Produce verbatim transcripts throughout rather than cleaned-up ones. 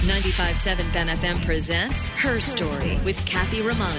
ninety-five point seven Ben F M presents Her Story with Kathy Romano.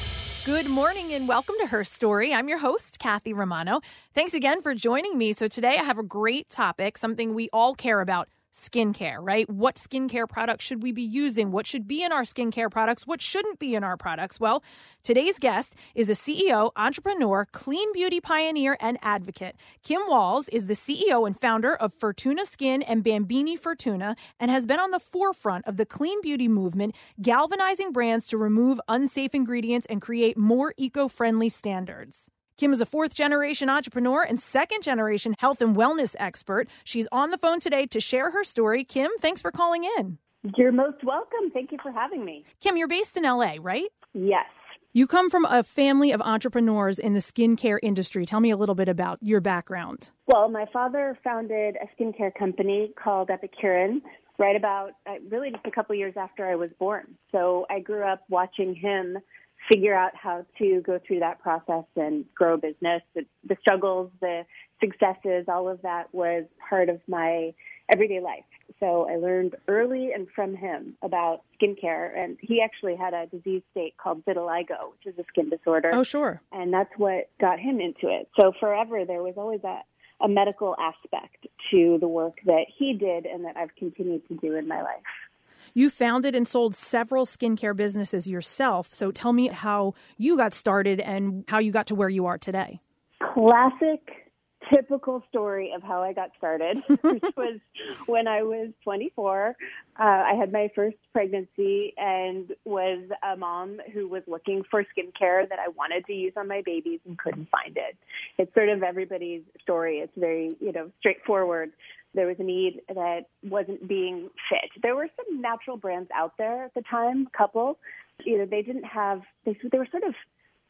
Good morning and welcome to Her Story. I'm your host, Kathy Romano. Thanks again for joining me. So today I have a great topic, something we all care about, skincare, right? What skincare products should we be using? What should be in our skincare products? What shouldn't be in our products? Well, today's guest is a C E O, entrepreneur, clean beauty pioneer, and advocate. Kim Walls is the C E O and founder of Fortuna Skin and Bambini Fortuna and has been on the forefront of the clean beauty movement, galvanizing brands to remove unsafe ingredients and create more eco-friendly standards. Kim is a fourth-generation entrepreneur and second-generation health and wellness expert. She's on the phone today to share her story. Kim, thanks for calling in. You're most welcome. Thank you for having me. Kim, you're based in L A, right? Yes. You come from a family of entrepreneurs in the skincare industry. Tell me a little bit about your background. Well, my father founded a skincare company called Epicurean right about, uh, really just a couple years after I was born. So I grew up watching him figure out how to go through that process and grow a business. The, the struggles, the successes, all of that was part of my everyday life. So I learned early and from him about skincare. And he actually had a disease state called vitiligo, which is a skin disorder. Oh, sure. And that's what got him into it. So forever there was always a, a medical aspect to the work that he did and that I've continued to do in my life. You founded and sold several skincare businesses yourself. So tell me how you got started and how you got to where you are today. Classic, typical story of how I got started, which was when I was twenty-four. Uh, I had my first pregnancy and was a mom who was looking for skincare that I wanted to use on my babies and couldn't find it. It's sort of everybody's story. It's very, you know, straightforward. There was a need that wasn't being fit. There were some natural brands out there at the time, a couple. You know, they didn't have, they, they were sort of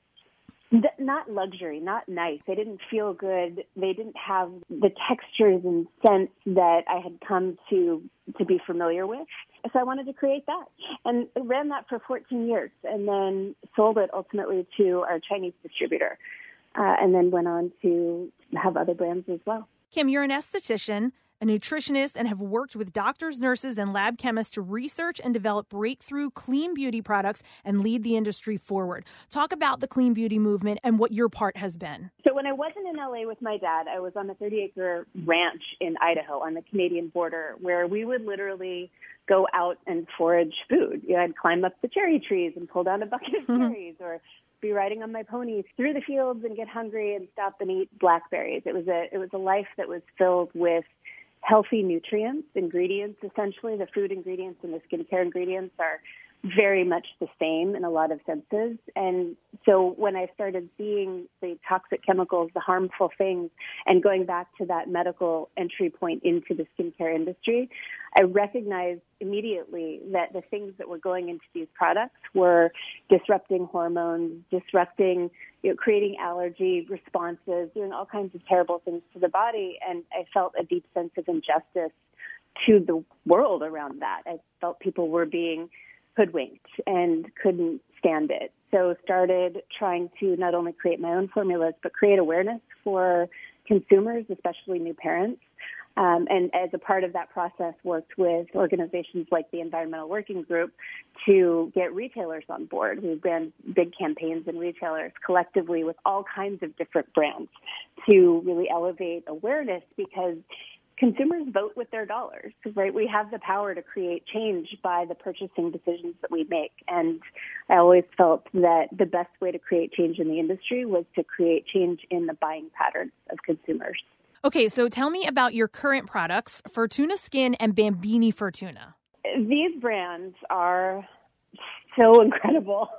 not luxury, not nice. They didn't feel good. They didn't have the textures and scents that I had come to to be familiar with. So I wanted to create that and ran that for fourteen years and then sold it ultimately to our Chinese distributor uh, and then went on to have other brands as well. Kim, you're an esthetician, a nutritionist, and have worked with doctors, nurses, and lab chemists to research and develop breakthrough clean beauty products and lead the industry forward. Talk about the clean beauty movement and what your part has been. So when I wasn't in L A with my dad, I was on a thirty-acre ranch in Idaho on the Canadian border where we would literally go out and forage food. You know, I'd climb up the cherry trees and pull down a bucket of Mm-hmm. cherries or be riding on my ponies through the fields and get hungry and stop and eat blackberries. It was a it was a life that was filled with healthy nutrients, ingredients, essentially. The food ingredients and the skincare ingredients are very much the same in a lot of senses. And so when I started seeing the toxic chemicals, the harmful things, and going back to that medical entry point into the skincare industry, I recognized immediately that the things that were going into these products were disrupting hormones, disrupting, you know, creating allergy responses, doing all kinds of terrible things to the body. And I felt a deep sense of injustice to the world around that. I felt people were being hoodwinked and couldn't stand it. So started trying to not only create my own formulas, but create awareness for consumers, especially new parents. Um, and as a part of that process, worked with organizations like the Environmental Working Group to get retailers on board. We've ran big campaigns in retailers collectively with all kinds of different brands to really elevate awareness because consumers vote with their dollars, right? We have the power to create change by the purchasing decisions that we make. And I always felt that the best way to create change in the industry was to create change in the buying patterns of consumers. Okay, so tell me about your current products, Fortuna Skin and Bambini Fortuna. These brands are so incredible.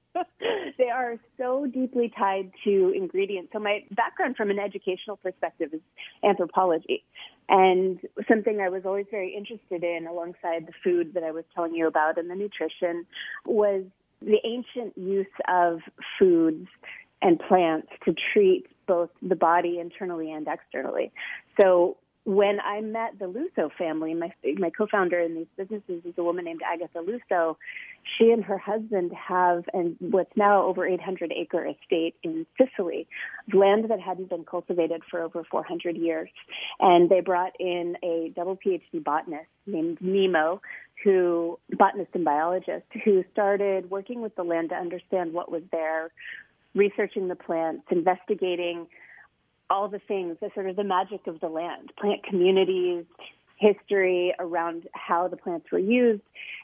They are so deeply tied to ingredients. So my background from an educational perspective is anthropology. And something I was always very interested in alongside the food that I was telling you about and the nutrition was the ancient use of foods and plants to treat both the body internally and externally. So when I met the Lusso family, my my co-founder in these businesses is a woman named Agatha Lusso. She and her husband have and what's now over eight hundred acre estate in Sicily, land that hadn't been cultivated for over four hundred years. And they brought in a double PhD botanist named Nemo, who botanist and biologist, who started working with the land to understand what was there, researching the plants, investigating all the things, the sort of the magic of the land, plant communities, history around how the plants were used.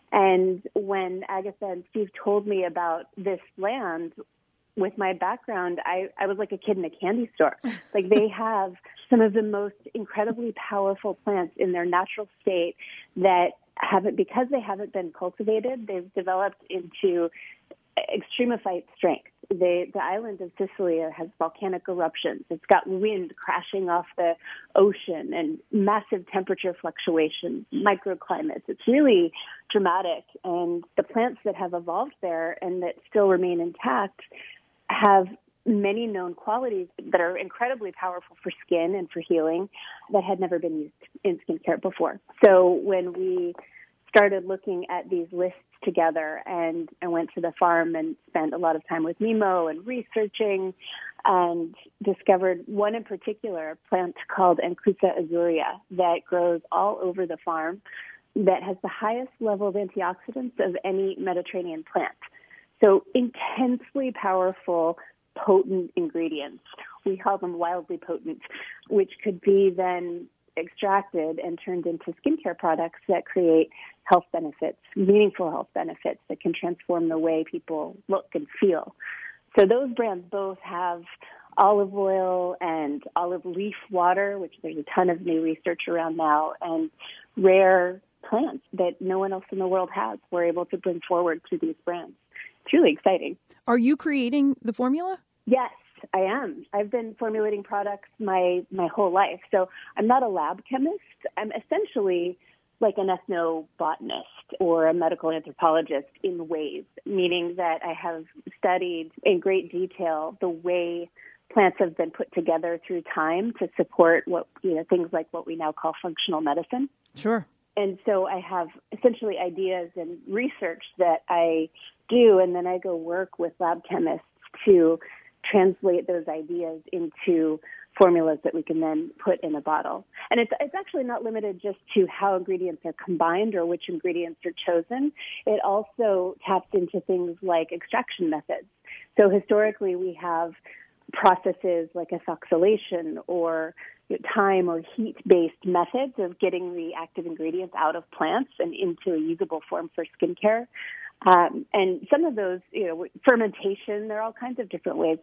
And when Agatha and Steve told me about this land, with my background, I, I was like a kid in a candy store. Like, they have some of the most incredibly powerful plants in their natural state that haven't, because they haven't been cultivated, they've developed into extremophyte strength. They, the island of Sicily has volcanic eruptions. It's got wind crashing off the ocean and massive temperature fluctuations, microclimates. It's really dramatic. And the plants that have evolved there and that still remain intact have many known qualities that are incredibly powerful for skin and for healing that had never been used in skincare before. So when we started looking at these lists together, and I went to the farm and spent a lot of time with Nemo and researching, and discovered one in particular, a plant called Anclusa azurea that grows all over the farm that has the highest level of antioxidants of any Mediterranean plant. So intensely powerful, potent ingredients. We call them wildly potent, which could be then extracted and turned into skincare products that create health benefits, meaningful health benefits that can transform the way people look and feel. So those brands both have olive oil and olive leaf water, which there's a ton of new research around now, and rare plants that no one else in the world has. We're able to bring forward through these brands. It's really exciting. Are you creating the formula? Yes, I am. I've been formulating products my, my whole life. So I'm not a lab chemist. I'm essentially like an ethnobotanist or a medical anthropologist in ways, meaning that I have studied in great detail the way plants have been put together through time to support what, you know, things like what we now call functional medicine. Sure. And so I have essentially ideas and research that I do, and then I go work with lab chemists to translate those ideas into formulas that we can then put in a bottle. And it's, it's actually not limited just to how ingredients are combined or which ingredients are chosen. It also taps into things like extraction methods. So historically, we have processes like ethoxylation or time or heat-based methods of getting the active ingredients out of plants and into a usable form for skincare. Um, and some of those, you know, fermentation, there are all kinds of different ways.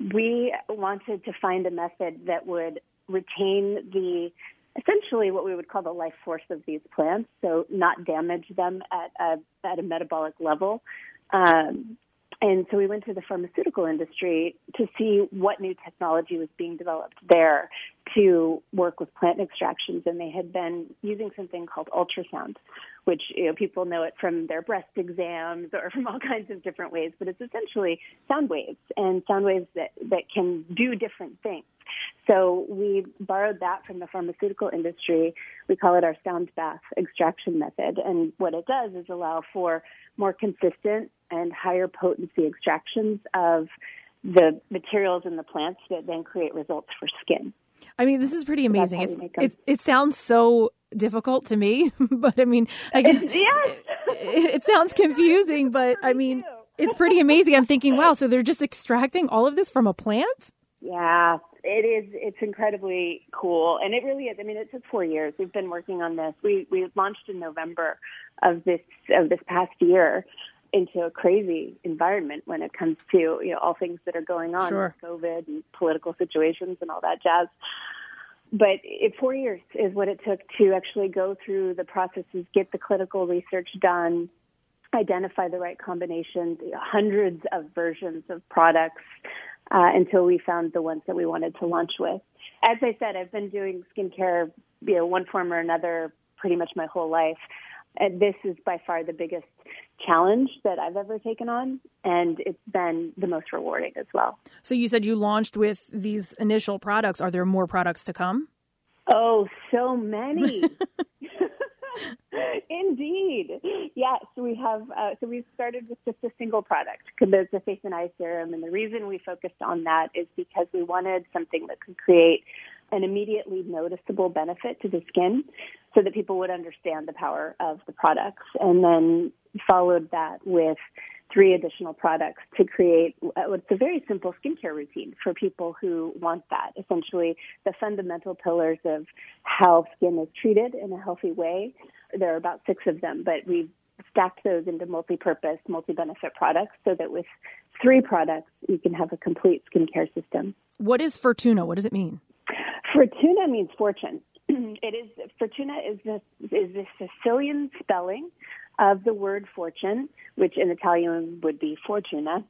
We wanted to find a method that would retain the, essentially what we would call the life force of these plants, so not damage them at a, at a metabolic level. Um, and so we went to the pharmaceutical industry to see what new technology was being developed there to work with plant extractions. And they had been using something called ultrasound, which, you know, people know it from their breast exams or from all kinds of different ways, but it's essentially sound waves and sound waves that, that can do different things. So we borrowed that from the pharmaceutical industry. We call it our sound bath extraction method. And what it does is allow for more consistent and higher potency extractions of the materials in the plants that then create results for skin. I mean, this is pretty amazing. It's, it, it sounds so difficult to me, but I mean, I guess yes. it, it sounds confusing, but I mean, it's pretty amazing. I'm thinking, wow, so they're just extracting all of this from a plant? Yeah, it is. It's incredibly cool. And it really is. I mean, it took four years. We've been working on this. We we launched in November of this of this past year into a crazy environment when it comes to, you know, all things that are going on, sure. with COVID and political situations and all that jazz. But it, four years is what it took to actually go through the processes, get the clinical research done, identify the right combinations, hundreds of versions of products, uh, until we found the ones that we wanted to launch with. As I said, I've been doing skincare, you know, one form or another pretty much my whole life. And this is by far the biggest challenge that I've ever taken on, and it's been the most rewarding as well. So you said you launched with these initial products. Are there more products to come? Oh, so many. Indeed. Yes, we have. Uh, so we've started with just a single product, the face and eye serum. And the reason we focused on that is because we wanted something that could create an immediately noticeable benefit to the skin so that people would understand the power of the products. And then followed that with three additional products to create what's a very simple skincare routine for people who want that. Essentially, the fundamental pillars of how skin is treated in a healthy way. There are about six of them, but we've stacked those into multi-purpose, multi-benefit products so that with three products, you can have a complete skincare system. What is Fortuna? What does it mean? Fortuna means fortune. It is Fortuna is the is the Sicilian spelling of the word fortune, which in Italian would be fortuna,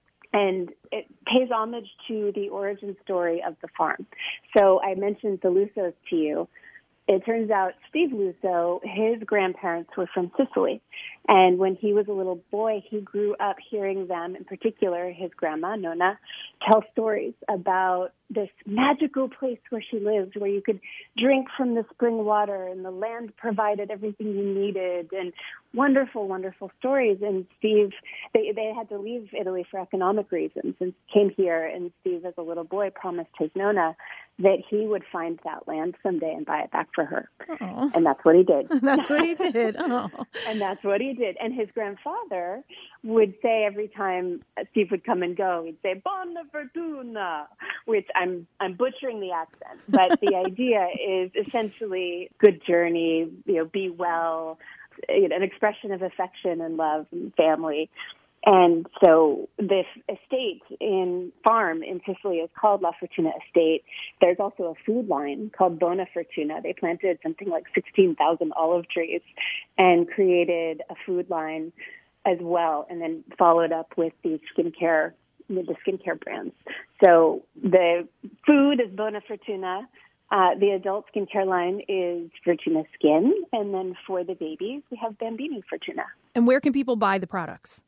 and it pays homage to the origin story of the farm. So I mentioned the Lussos to you. It turns out Steve Lusso, his grandparents were from Sicily. And when he was a little boy, he grew up hearing them, in particular his grandma, Nonna, tell stories about this magical place where she lived, where you could drink from the spring water and the land provided everything you needed, and wonderful, wonderful stories. And Steve, they, they had to leave Italy for economic reasons and came here. And Steve, as a little boy, promised his Nonna that he would find that land someday and buy it back for her. Aww. And that's what he did. That's what he did. Oh. And that's what he did. And his grandfather would say every time Steve would come and go, he'd say, Buona fortuna, which I'm I'm butchering the accent. But the idea is essentially good journey, you know, be well, you know, an expression of affection and love and family. And so this estate in farm in Sicily is called La Fortuna Estate. There's also a food line called Bona Fortuna. They planted something like sixteen thousand olive trees and created a food line as well, and then followed up with the skincare, with the skincare brands. So the food is Bona Fortuna. Uh, the adult skincare line is Fortuna Skin. And then for the babies, we have Bambini Fortuna. And where can people buy the products?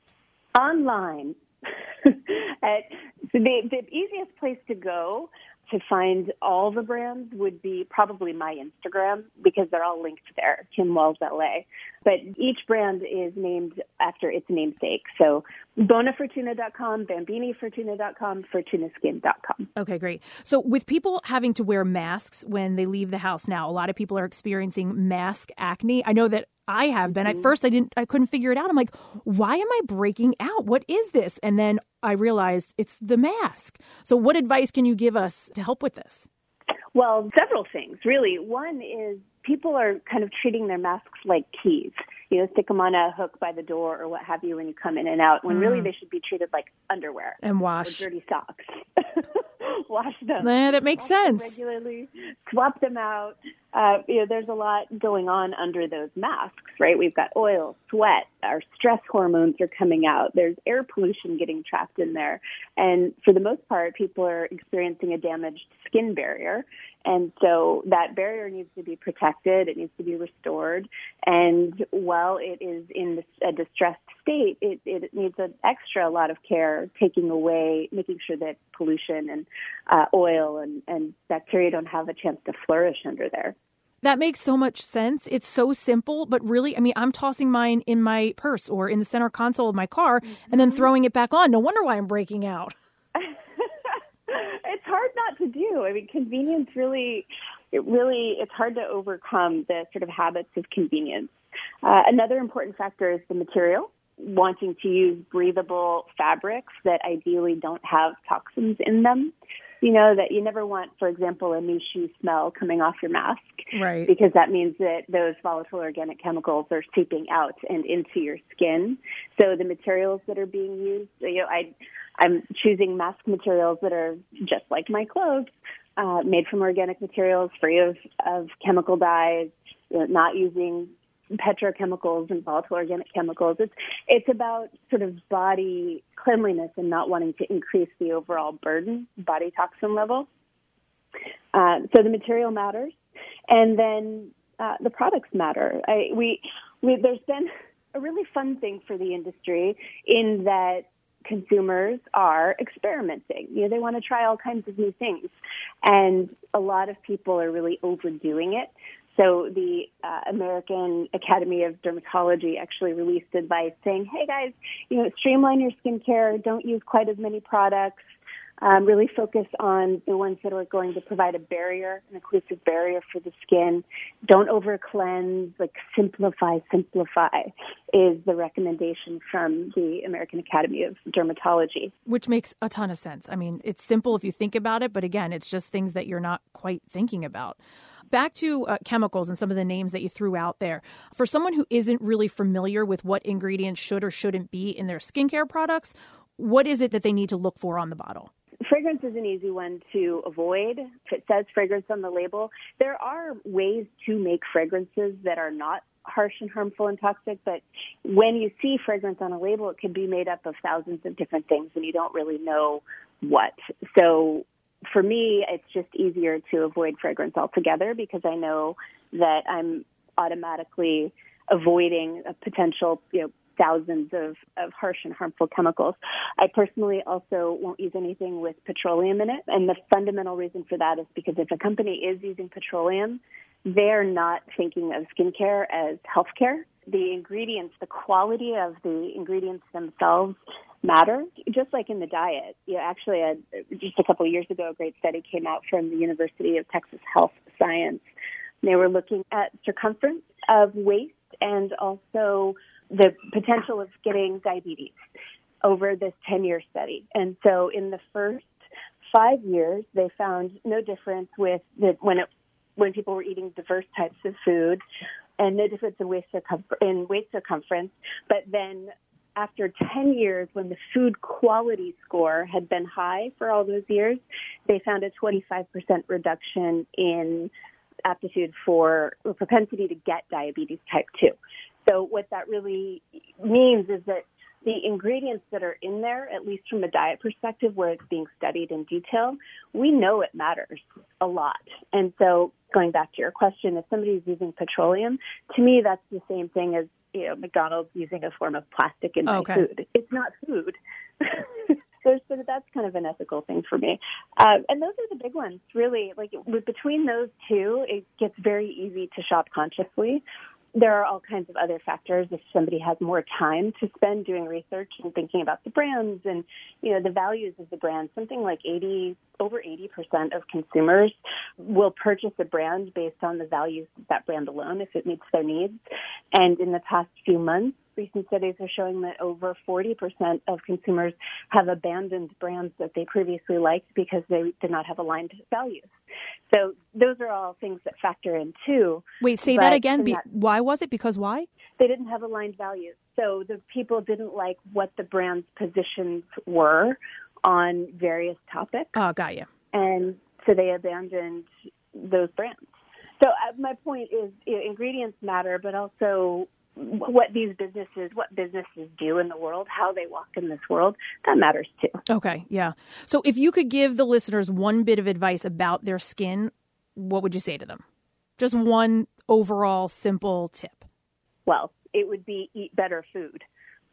Online. At, so the, the easiest place to go to find all the brands would be probably my Instagram, because they're all linked there, Kim Wells L A. But each brand is named after its namesake. So bona fortuna dot com, bambini fortuna dot com, fortuna skin dot com. Okay, great. So with people having to wear masks when they leave the house now, a lot of people are experiencing mask acne. I know that I have been. Mm-hmm. At first, I didn't. I couldn't figure it out. I'm like, why am I breaking out? What is this? And then I realized it's the mask. So what advice can you give us to help with this? Well, several things, really. One is people are kind of treating their masks like keys. You know, stick them on a hook by the door or what have you when you come in and out, when mm. really they should be treated like underwear. And wash. Or dirty socks. Wash them. Yeah, that makes Wash sense. Them regularly, swap them out. Uh, you know, there's a lot going on under those masks, right? We've got oil, sweat, our stress hormones are coming out. There's air pollution getting trapped in there. And for the most part, people are experiencing a damaged skin barrier. And so that barrier needs to be protected. It needs to be restored. And while it is in a distressed state, it, it needs an extra lot of care, taking away, making sure that pollution and uh, oil and, and bacteria don't have a chance to flourish under there. That makes so much sense. It's so simple, but really, I mean, I'm tossing mine in my purse or in the center console of my car mm-hmm. and then throwing it back on. No wonder why I'm breaking out. It's hard not to do. I mean, convenience really, it really, it's hard to overcome the sort of habits of convenience. Uh, another important factor is the material. Wanting to use breathable fabrics that ideally don't have toxins in them. You know, that you never want, for example, a new shoe smell coming off your mask. Right. Because that means that those volatile organic chemicals are seeping out and into your skin. So the materials that are being used, you know, I, I'm choosing mask materials that are just like my clothes, uh, made from organic materials, free of, of chemical dyes, you know, not using petrochemicals and volatile organic chemicals. It's it's about sort of body cleanliness and not wanting to increase the overall burden, body toxin level. Uh, so the material matters, and then uh, the products matter. I, we, we there's been a really fun thing for the industry in that consumers are experimenting. You know, they want to try all kinds of new things. And a lot of people are really overdoing it. So the uh, American Academy of Dermatology actually released advice saying, hey guys, you know, streamline your skincare, don't use quite as many products. Um, really focus on the ones that are going to provide a barrier, an occlusive barrier for the skin. Don't over cleanse, like simplify, simplify is the recommendation from the American Academy of Dermatology. Which makes a ton of sense. I mean, it's simple if you think about it, but again, it's just things that you're not quite thinking about. Back to uh, chemicals and some of the names that you threw out there. For someone who isn't really familiar with what ingredients should or shouldn't be in their skincare products, what is it that they need to look for on the bottle? Fragrance is an easy one to avoid. If it says fragrance on the label, there are ways to make fragrances that are not harsh and harmful and toxic, but when you see fragrance on a label, it could be made up of thousands of different things and you don't really know what. So for me, it's just easier to avoid fragrance altogether because I know that I'm automatically avoiding a potential, you know, thousands of, of harsh and harmful chemicals. I personally also won't use anything with petroleum in it. And the fundamental reason for that is because if a company is using petroleum, they're not thinking of skincare as healthcare. The ingredients, the quality of the ingredients themselves matter, just like in the diet. You know, actually, a, just a couple of years ago, a great study came out from the University of Texas Health Science. They were looking at circumference of waist and also the potential of getting diabetes over this ten-year study. And so in the first five years, they found no difference with the, when it, when people were eating diverse types of food and no difference in waist circumfer- in waist circumference. But then after ten years, when the food quality score had been high for all those years, they found a twenty-five percent reduction in aptitude for or propensity to get diabetes type two. So what that really means is that the ingredients that are in there, at least from a diet perspective where it's being studied in detail, we know it matters a lot. And so going back to your question, if somebody's using petroleum, to me that's the same thing as, you know, McDonald's using a form of plastic in my okay. food. It's not food. So, so that's kind of an ethical thing for me. Uh, and those are the big ones, really. Like with, between those two, it gets very easy to shop consciously. There are all kinds of other factors. If somebody has more time to spend doing research and thinking about the brands and, you know, the values of the brand, something like eighty, over eighty percent of consumers will purchase a brand based on the values of that brand alone if it meets their needs. And in the past few months, recent studies are showing that over forty percent of consumers have abandoned brands that they previously liked because they did not have aligned values. So those are all things that factor in too. Wait, say that again. Be- why was it? Because why? They didn't have aligned values. So the people didn't like what the brand's positions were on various topics. Oh, got you. And so they abandoned those brands. So uh, my point is, you know, ingredients matter, but also what these businesses, what businesses do in the world, how they walk in this world, that matters too. Okay, yeah. So if you could give the listeners one bit of advice about their skin, what would you say to them? Just one overall simple tip. Well, it would be eat better food.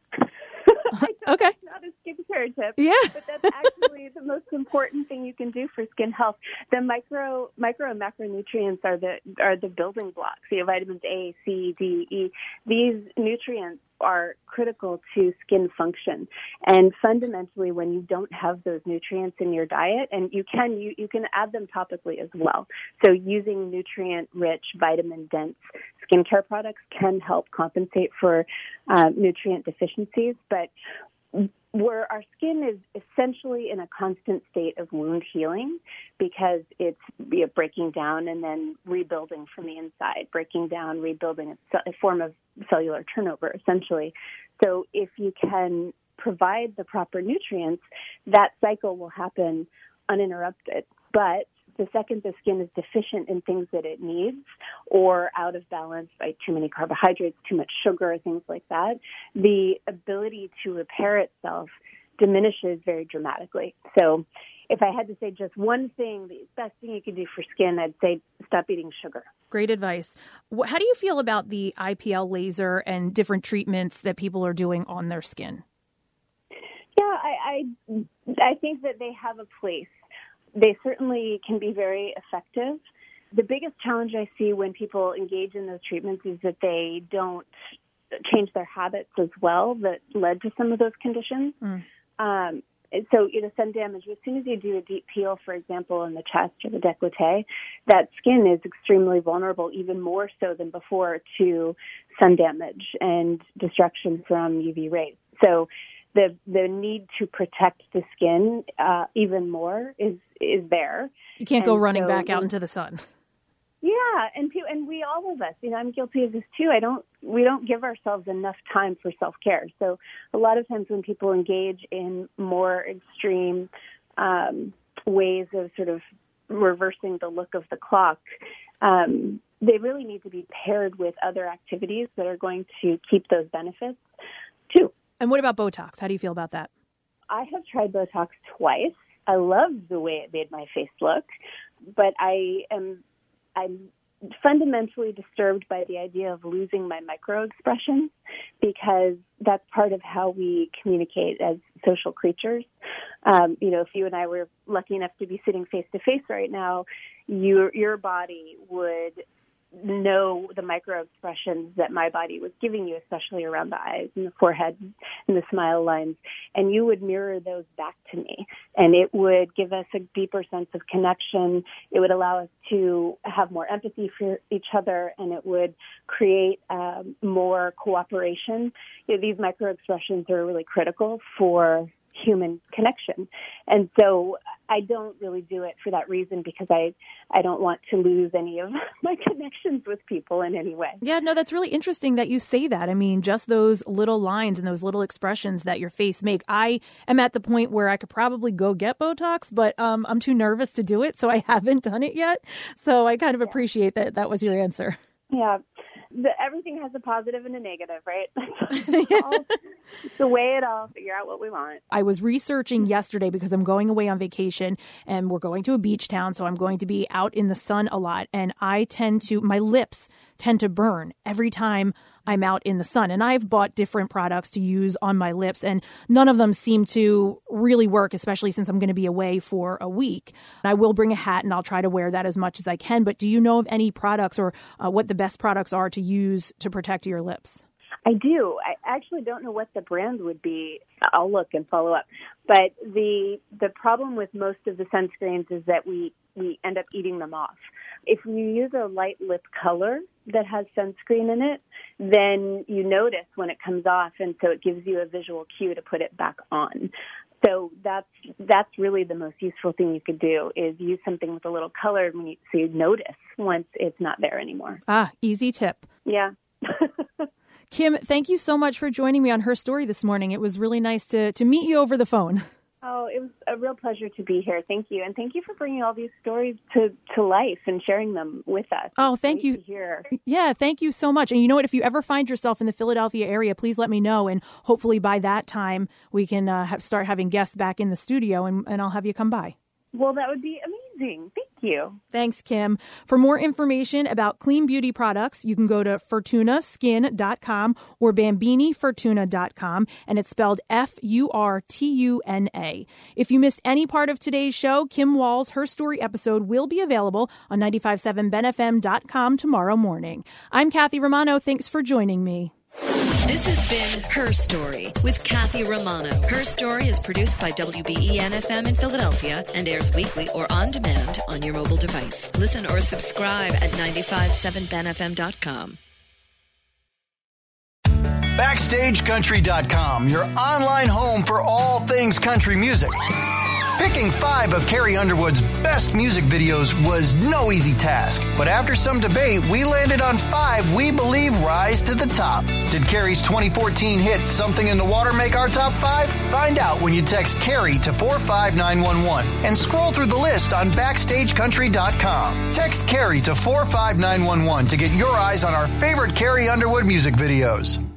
Okay. It's not a skincare tip. Yeah. But that's actually the most important thing you can do for skin health. The micro micro and macronutrients are the are the building blocks. You know, vitamins A, C, D, E. These nutrients are critical to skin function. And fundamentally, when you don't have those nutrients in your diet, and you can you, you can add them topically as well. So using nutrient-rich, vitamin-dense skincare products can help compensate for uh, nutrient deficiencies. But where our skin is essentially in a constant state of wound healing because it's, you know, breaking down and then rebuilding from the inside, breaking down, rebuilding, a form of cellular turnover, essentially. So if you can provide the proper nutrients, that cycle will happen uninterrupted. But the second the skin is deficient in things that it needs or out of balance by too many carbohydrates, too much sugar, things like that, the ability to repair itself diminishes very dramatically. So if I had to say just one thing, the best thing you can do for skin, I'd say stop eating sugar. Great advice. How do you feel about the I P L laser and different treatments that people are doing on their skin? Yeah, I, I think that they have a place. They certainly can be very effective. The biggest challenge I see when people engage in those treatments is that they don't change their habits as well that led to some of those conditions. Mm. Um, so, you know, sun damage, as soon as you do a deep peel, for example, in the chest or the décolleté, that skin is extremely vulnerable, even more so than before, to sun damage and destruction from U V rays. So the the need to protect the skin uh, even more is, is there. You can't go and running so, back out into the sun. Yeah, and and we all of us, you know, I'm guilty of this too. I don't, we don't give ourselves enough time for self-care. So a lot of times when people engage in more extreme um, ways of sort of reversing the look of the clock, um, they really need to be paired with other activities that are going to keep those benefits too. And what about Botox? How do you feel about that? I have tried Botox twice. I love the way it made my face look, but I am I'm fundamentally disturbed by the idea of losing my micro-expressions because that's part of how we communicate as social creatures. Um, you know, if you and I were lucky enough to be sitting face-to-face right now, your your body would know the micro-expressions that my body was giving you, especially around the eyes and the forehead and the smile lines, and you would mirror those back to me. And it would give us a deeper sense of connection. It would allow us to have more empathy for each other, and it would create um, more cooperation. You know, these micro-expressions are really critical for human connection. And so I don't really do it for that reason because I, I don't want to lose any of my connections with people in any way. Yeah, no, that's really interesting that you say that. I mean, just those little lines and those little expressions that your face make. I am at the point where I could probably go get Botox, but um, I'm too nervous to do it, so I haven't done it yet. So I kind of appreciate that that was your answer. Yeah. The, everything has a positive and a negative, right? It's, all, it's the way it all figure out what we want. I was researching yesterday because I'm going away on vacation and we're going to a beach town. So I'm going to be out in the sun a lot. And I tend to, my lips tend to burn every time I'm out in the sun. And I've bought different products to use on my lips, and none of them seem to really work, especially since I'm going to be away for a week. I will bring a hat and I'll try to wear that as much as I can. But do you know of any products or uh, what the best products are to use to protect your lips? I do. I actually don't know what the brand would be. I'll look and follow up. But the the problem with most of the sunscreens is that we, we end up eating them off. If you use a light lip color that has sunscreen in it, then you notice when it comes off, and so it gives you a visual cue to put it back on. So that's that's really the most useful thing you could do is use something with a little color when you, so you notice once it's not there anymore. Ah, easy tip. Yeah. Kim, thank you so much for joining me on Her Story this morning. It was really nice to, to meet you over the phone. Oh, it was a real pleasure to be here. Thank you. And thank you for bringing all these stories to, to life and sharing them with us. Oh, thank you. To hear. Yeah, thank you so much. And you know what? If you ever find yourself in the Philadelphia area, please let me know. And hopefully by that time, we can uh, have, start having guests back in the studio, and, and I'll have you come by. Well, that would be amazing. Thank you. Thanks, Kim. For more information about clean beauty products, you can go to Furtuna Skin dot com or Bambini Furtuna dot com, and it's spelled F U R T U N A. If you missed any part of today's show, Kim Wall's Her Story episode will be available on ninety-five point seven Ben F M dot com tomorrow morning. I'm Kathy Romano. Thanks for joining me. This has been Her Story with Kathy Romano. Her Story is produced by W B E N F M in Philadelphia and airs weekly or on demand on your mobile device. Listen or subscribe at ninety-five point seven Ben F M dot com. Backstage Country dot com, your online home for all things country music. Picking five of Carrie Underwood's best music videos was no easy task, but after some debate, we landed on five we believe rise to the top. Did Carrie's twenty fourteen hit Something in the Water make our top five? Find out when you text Carrie to four five nine one one and scroll through the list on Backstage Country dot com. Text Carrie to four five nine one one to get your eyes on our favorite Carrie Underwood music videos.